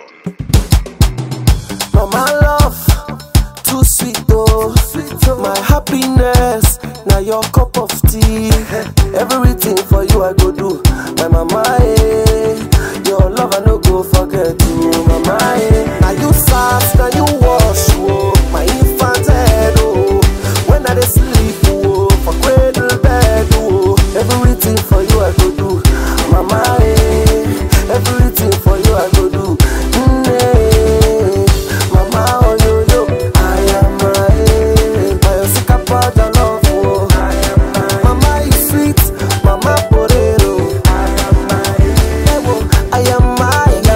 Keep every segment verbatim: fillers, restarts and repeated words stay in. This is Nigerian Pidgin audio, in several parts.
Mama love, too sweet though. My happiness, now your cup of tea. Everything for you I go do. My mama, eh. Your love I no go forget you. Mama, eh. Now you fast, now you wash, oh. My infant head, oh. When I dey sleep, oh. For cradle bed, oh. Everything for you I go do. Mama, eh. Everything for you I go do. Mm, eh. Mama, oh yo yo, I am my, my sika pada love, oh. Mama you sweet, mama potato. I am my, I am my,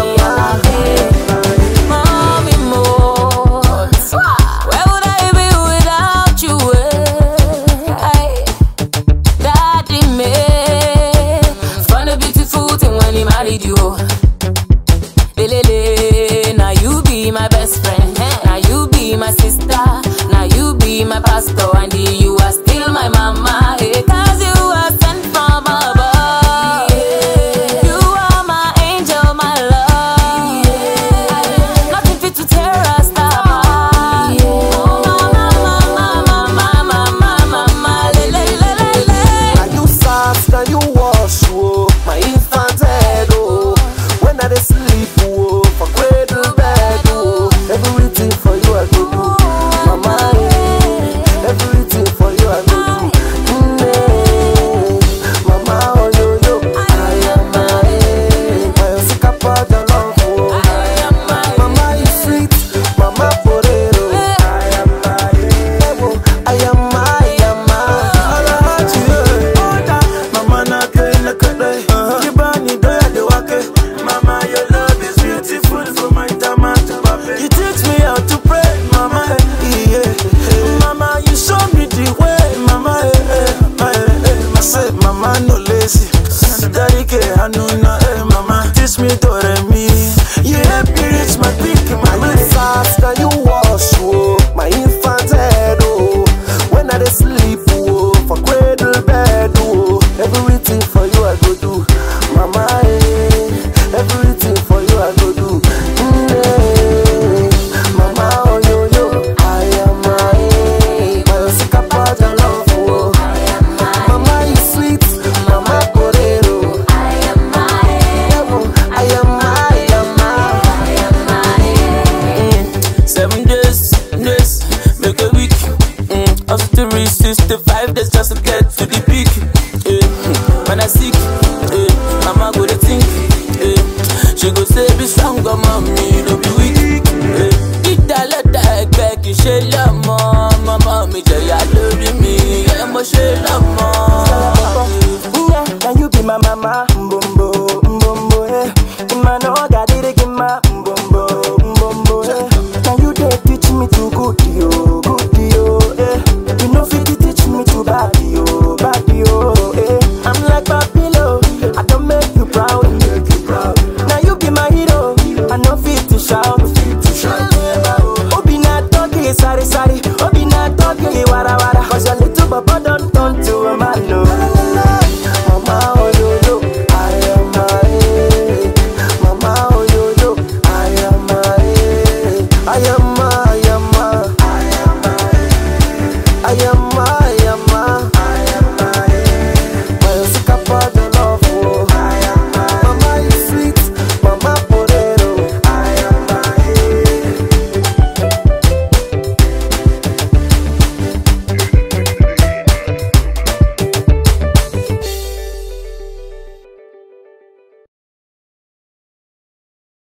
mommy more. Where would I be without you? Eh? Daddy me, found a beautiful thing when he married you. Lelele, now you be my best friend. Now you be my sister. Now you be my pastor. And you are still my mama. eh, Cause you are sent from above. You are my angel, my love. Nothing fit to tear us apart. Oh, mama, mama, mama, mama, mama, lelele. now you fast, now you wash, oh. My infant head, oh. When I dey sleep, oh. For cradle bed, oh. Everything for you I go do. Mama, eh. Everything for you I go do. Mm, eh. Mama, oh yo yo, I am my, my sika pada love, oh. Mama you sweet, mama potato. I am my, I am my, I am Mama na kena kede, kibani doya de wake. Mama, your love is beautiful for my tomato pape. You teach me how to pray, mama. eh, Yeah. Mama, you show me the way, mama. eh, eh, eh, eh. I say, mama no lazy. Daddy ke hanuna, eh, mama. Teach me to me. You help me reach my peak, mama. you fast, now you wash, oh. My infant head, oh. When I dey sleep, oh. For cradle bed, oh. Everything for you I go do. Mama, eh. Everything for you I go do. Mm, eh. Mama, oh yo yo, I am my, my sika pada love, oh. Mama you sweet, mama potato. I am my, I am my. Seven days, days, make a week. Mm. After three sixty-five days, just to get to the peak. Eh. mm. When I sick, eh. mama go to think. Eh. She go say, be stronger, mommy, don't be weak. Eh. Ita leta egbe ki she lamo, mama mi jaya lori mi, yeah, mo she lamo.